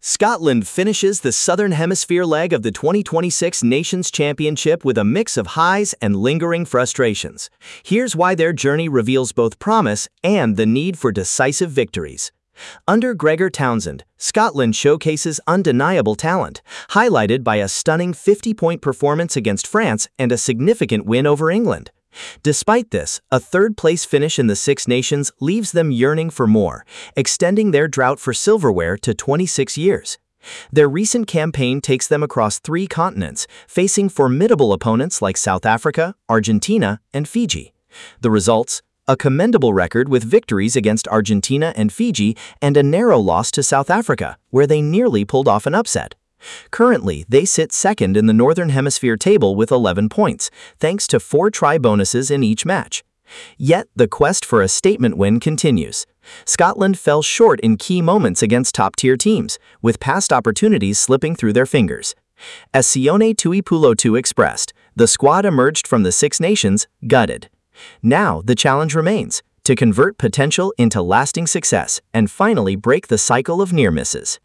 Scotland finishes the Southern Hemisphere leg of the 2026 Nations Championship with a mix of highs and lingering frustrations. Here's why their journey reveals both promise and the need for decisive victories. Under Gregor Townsend, Scotland showcases undeniable talent, highlighted by a stunning 50-point performance against France and a significant win over England. Despite this, a third-place finish in the Six Nations leaves them yearning for more, extending their drought for silverware to 26 years. Their recent campaign takes them across 3 continents, facing formidable opponents like South Africa, Argentina, and Fiji. The results? A commendable record with victories against Argentina and Fiji and a narrow loss to South Africa, where they nearly pulled off an upset. Currently, they sit second in the Northern Hemisphere table with 11 points, thanks to 4 try bonuses in each match. Yet, the quest for a statement win continues. Scotland fell short in key moments against top-tier teams, with past opportunities slipping through their fingers. As Sione Tuipulotu expressed, the squad emerged from the Six Nations gutted. Now, the challenge remains to convert potential into lasting success and finally break the cycle of near misses.